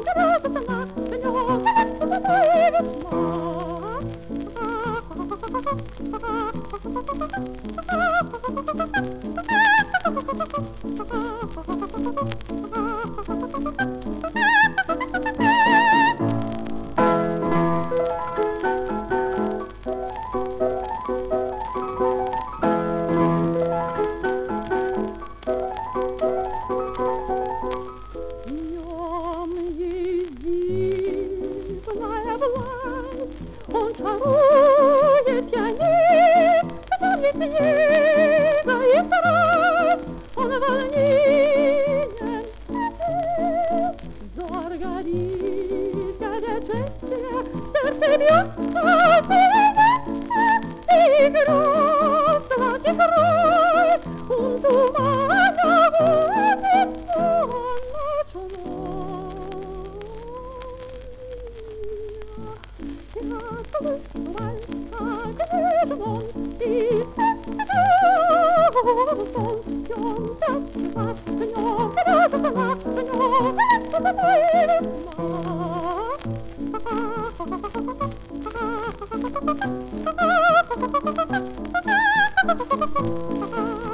Он чарует тянет, помнит книга и страсть, он волнителен, взор горит, горячее сердце бьется, и гроз сладкий край, он тумана гонит сон ночной. Thank you.